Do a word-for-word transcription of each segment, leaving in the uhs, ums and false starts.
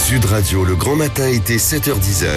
Sud Radio, le grand matin été sept heures dix.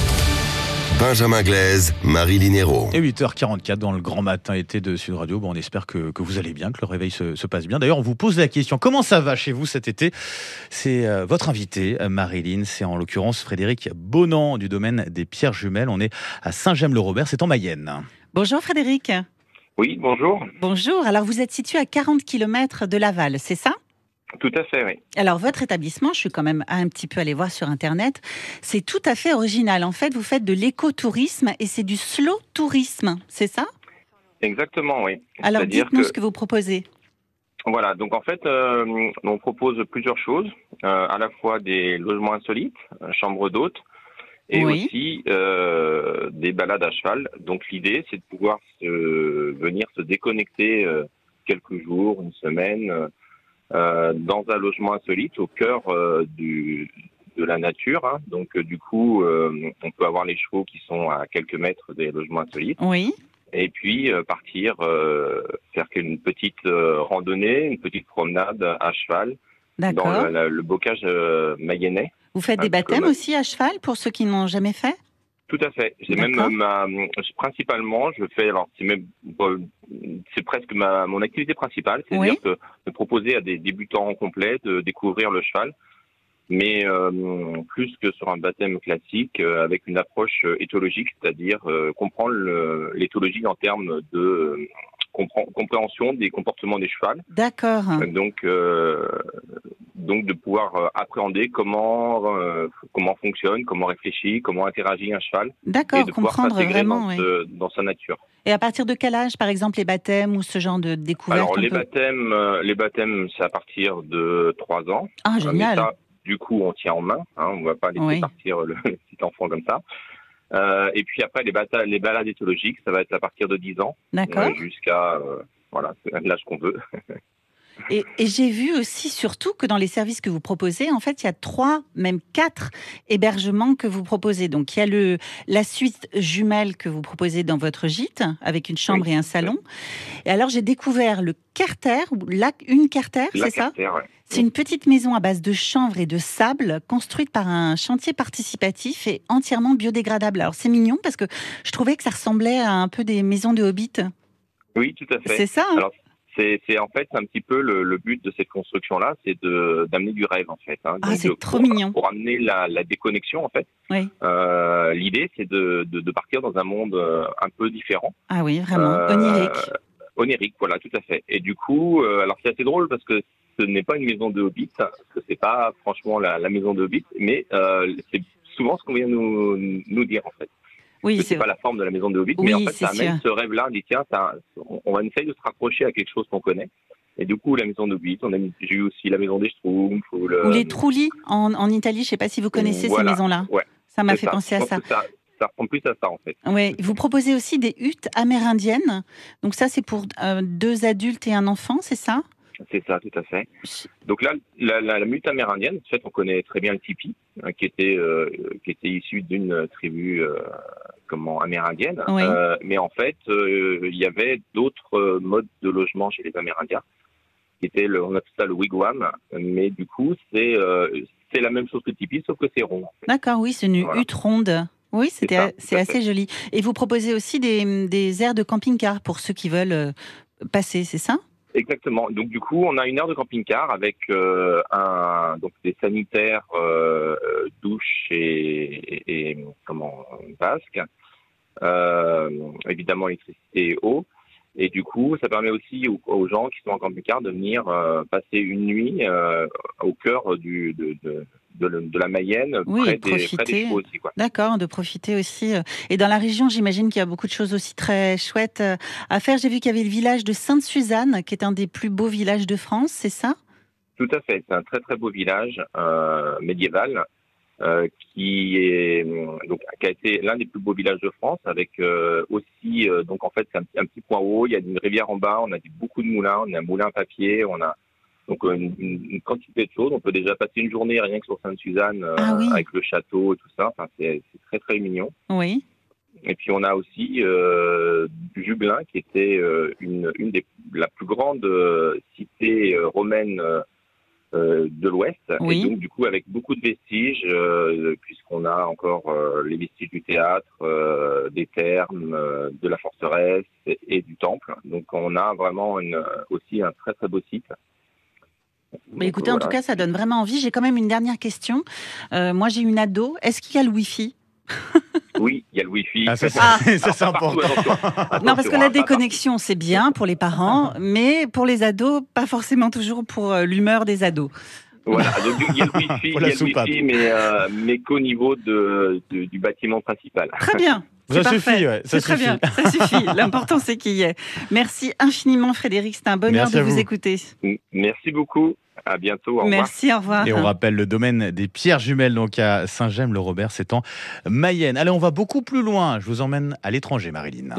Benjamin Glaise, Maryline Hérault. Et huit heures quarante-quatre dans le grand matin été de Sud Radio. Bon, on espère que, que vous allez bien, que le réveil se, se passe bien. D'ailleurs, on vous pose la question, comment ça va chez vous cet été ? C'est euh, votre invité, euh, Maryline. C'est en l'occurrence Frédéric Bonan du domaine des pierres jumelles. On est à Saint-Gemme-le-Robert, c'est en Mayenne. Bonjour Frédéric. Oui, bonjour. Bonjour, alors vous êtes situé à quarante kilomètres de Laval, c'est ça ? Tout à fait, oui. Alors votre établissement, je suis quand même un petit peu allée voir sur internet, c'est tout à fait original. En fait, vous faites de l'écotourisme et c'est du slow tourisme, c'est ça ? Exactement, oui. Alors C'est-à-dire dites-nous que, ce que vous proposez. Voilà, donc en fait, euh, on propose plusieurs choses, euh, à la fois des logements insolites, euh, chambres d'hôtes, et Oui. aussi euh, des balades à cheval. Donc l'idée, c'est de pouvoir se, venir se déconnecter euh, quelques jours, une semaine, euh, Euh, dans un logement insolite au cœur euh, du, de la nature. Hein. Donc euh, du coup, euh, on peut avoir les chevaux qui sont à quelques mètres des logements insolites. Oui. Et puis euh, partir euh, faire une petite euh, randonnée, une petite promenade à cheval dans D'accord. le, le, le bocage euh, mayennais. Vous faites des Un baptêmes peu- aussi à cheval pour ceux qui n'ont jamais fait ? Tout à fait. C'est même D'accord. ma, principalement, je fais alors c'est même bon, c'est presque ma mon activité principale, c'est-à-dire Oui. que de proposer à des débutants complets de découvrir le cheval, mais euh, plus que sur un baptême classique, euh, avec une approche euh, éthologique, c'est-à-dire euh, comprendre le- l'éthologie en termes de euh, compré- compréhension des comportements des chevals. D'accord. Donc, euh, donc de pouvoir euh, appréhender comment euh, comment fonctionne, comment réfléchit, comment interagit un cheval, et D'accord, de pouvoir comprendre s'intégrer vraiment. dans, Oui. ce- dans sa nature. Et à partir de quel âge, par exemple, les baptêmes ou ce genre de découverte Alors on les peut... baptêmes, euh, les baptêmes, c'est à partir de trois ans. Ah, Euh, Mais génial. ça, du coup, on tient en main. Hein, on ne va pas laisser Oui. partir le, le petit enfant comme ça. Euh, et puis après, les, bata- les balades éthologiques, ça va être à partir de dix ans, D'accord. euh, jusqu'à euh, voilà, c'est l'âge qu'on veut. Et, et j'ai vu aussi surtout que dans les services que vous proposez, en fait, il y a trois, même quatre hébergements que vous proposez. Donc, il y a le, la suite jumelle que vous proposez dans votre gîte, avec une chambre Oui, et un salon. Et alors, j'ai découvert le Carter, ou la, une Carter, La c'est ça ? Carter, ouais. C'est une petite maison à base de chanvre et de sable, construite par un chantier participatif et entièrement biodégradable. Alors, c'est mignon parce que je trouvais que ça ressemblait à un peu des maisons de Hobbit. Oui, tout à fait. C'est ça, hein ? Alors, c'est, c'est en fait un petit peu le, le but de cette construction-là, c'est de d'amener du rêve en fait. Hein. Ah, Donc, c'est de- trop pour, mignon. Pour amener la, la déconnexion en fait. Oui. Euh, l'idée, c'est de, de, de partir dans un monde euh, un peu différent. Ah oui, vraiment. Euh, Onirique. Onirique, voilà, tout à fait. Et du coup, euh, alors c'est assez drôle parce que ce n'est pas une maison de Hobbit, parce que c'est pas franchement la, la maison de Hobbit, mais euh, c'est souvent ce qu'on vient nous nous dire en fait. Oui, Que c'est c'est pas la forme de la maison de Hobbit, Oui, mais en fait, c'est ça amène sûr. ce rêve-là. On dit tiens, ça, on, on va essayer de se rapprocher à quelque chose qu'on connaît. Et du coup, la maison de Hobbit, on a mis, j'ai eu aussi la maison des Schtroumpfs ou le. Ou les Trulli en, en Italie, je ne sais pas si vous connaissez Voilà. ces maisons-là. Ouais. Ça m'a c'est fait ça. penser Je à pense ça. que ça. Ça ressemble plus à ça en fait. Oui, vous proposez aussi des huttes amérindiennes. Donc ça, c'est pour euh, deux adultes et un enfant, c'est ça ? C'est ça, tout à fait. Donc là, la, la, la mute amérindienne, en fait, on connaît très bien le tipi, hein, qui était euh, qui était issu d'une tribu euh, comment amérindienne. Oui. Euh, mais en fait, euh, il y avait d'autres euh, modes de logement chez les Amérindiens, qui était le, on appelle ça le wigwam. Mais du coup, c'est euh, c'est la même chose que le tipi, sauf que c'est rond. En fait. D'accord, oui, c'est une Voilà. hutte ronde. Oui, c'était, C'est ça, tout c'est à assez fait. joli. Et vous proposez aussi des, des aires de camping-car pour ceux qui veulent euh, passer, c'est ça ? Exactement. Donc du coup, on a une aire de camping-car avec euh, un donc des sanitaires, euh, douche et, et, et comment vasque, euh, évidemment électricité et eau. Et du coup, ça permet aussi aux, aux gens qui sont en camping-car de venir euh, passer une nuit euh, au cœur du de, de, de, de la Mayenne, Oui, près et des, près des profiter. chevaux aussi, quoi. D'accord, de profiter aussi. euh. Et dans la région, j'imagine qu'il y a beaucoup de choses aussi très chouettes euh, à faire. J'ai vu qu'il y avait le village de Sainte-Suzanne, qui est un des plus beaux villages de France, c'est ça ? Tout à fait. C'est un très très beau village euh, médiéval. Euh, qui est donc qui a été l'un des plus beaux villages de France, avec euh, aussi euh, donc en fait c'est un, un petit point haut, il y a une rivière en bas, on a des, beaucoup de moulins, on a un moulin à papier, on a donc une, une quantité de choses. On peut déjà passer une journée rien que sur Sainte-Suzanne euh, Ah oui. avec le château et tout ça. Enfin, c'est, c'est très très mignon. Oui. Et puis on a aussi euh, Jublain, qui était euh, une, une des la plus grandes euh, cités euh, romaines euh, euh, de l'Ouest. Oui. Et donc, du coup, avec beaucoup de vestiges, euh, puisqu'on a encore euh, les vestiges du théâtre, euh, des thermes, euh, de la forteresse et, et du temple. Donc, on a vraiment une, aussi un très, très beau site. Mais Donc, écoutez, voilà. en tout cas, ça donne vraiment envie. J'ai quand même une dernière question. Euh, moi, j'ai une ado. Est-ce qu'il y a le Wi-Fi ? Oui, il y a le Wi-Fi. Ah, ça, c'est, Ah. ça, c'est important. Attention, Non, parce que attention, la hein, déconnexion, c'est bien pour les parents, mais pour les ados, pas forcément toujours pour euh, l'humeur des ados. Voilà, donc il y a le Wi-Fi, Pour il y la a le soupape. Wi-Fi, mais, euh, mais qu'au niveau de, de- du bâtiment principal. Très bien. C'est Ça parfait. suffit, ouais, ça c'est très suffit. bien, ça suffit. L'important, c'est qu'il y ait. Merci infiniment, Frédéric. C'était un bonheur Merci de à vous, vous. écouter. Merci beaucoup. À bientôt. Au revoir. Merci, au revoir. Et on rappelle le domaine des pierres jumelles, donc à Saint-Gemme-le-Robert, c'est en Mayenne. Allez, on va beaucoup plus loin. Je vous emmène à l'étranger, Marilyn.